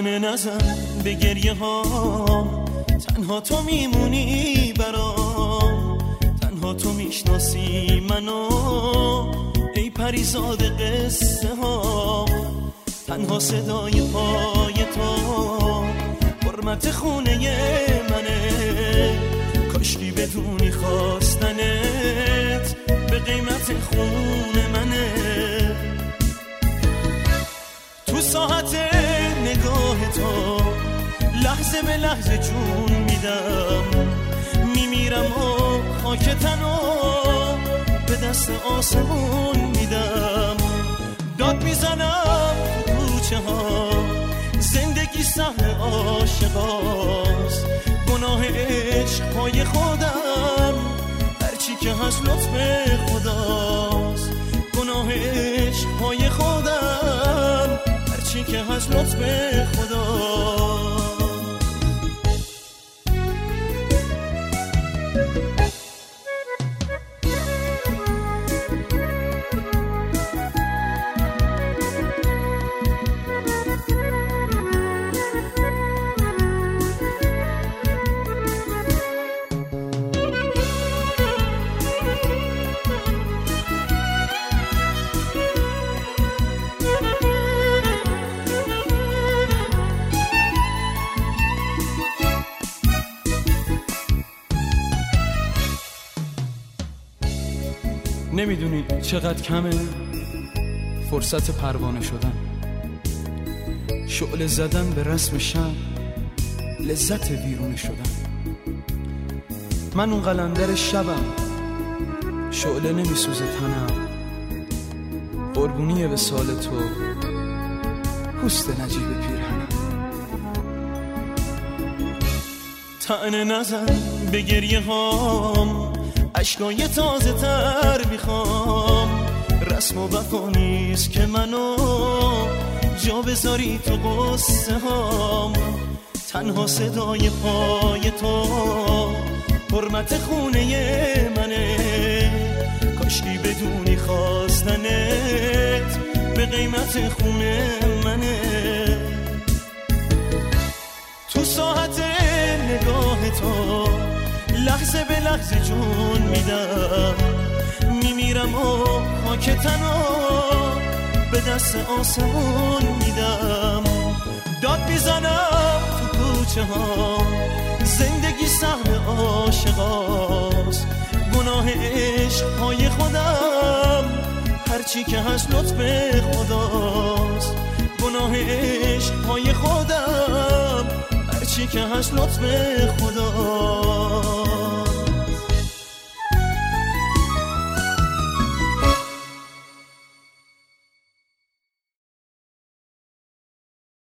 طعنه نزن به گریه ها، تنها تو میمونی برام، تنها تو میشناسی منو ای پریزاد قصه ها، تنها صدای پای تو حرمت خونه منه، کاشکی بدونی خواستنت به قیمت خون منه. تو ساعت نگاه تو لحظه به لحظه جون میدم، میمیرم و خاک تنو به دست آسمون میدم. داد میزنم تو کوچه ها، زندگی صحن عاشقاست، گناه عشق پای خودم، هرچی که هست لطف خداست، گناه عشق پای خودم، هرچی که هست لطف خداست. نمیدونی چقدر کمه فرصت پروانه شدن، شعله زدن به رسم شب، لذت ویرونه شدن. من اون قلندر شبم، شعله نمیسوزه تنم، قربونی به سال تو پوست نجیب پیرهنم. طعنه نزن به گریه هام، عشقای تازه تر میخوام، رسم و وفا نیست که منو جا بذاری تو قصه هام، تنها صدای پای تو حرمت خونه منه، کاشکی بدونی خواستنت به قیمت خونه منه. تو ساعت نگاه تو لحظه به لحظه جون میدم، میمیرم و خاک تنو به دست آسمون میدم. داد میزنم تو کوچه ها، زندگی صحن عاشقاست، گناه عشق پای خودم، هرچی که هست لطف خداست، گناه عشق پای خودم، هرچی که هست لطف خداست.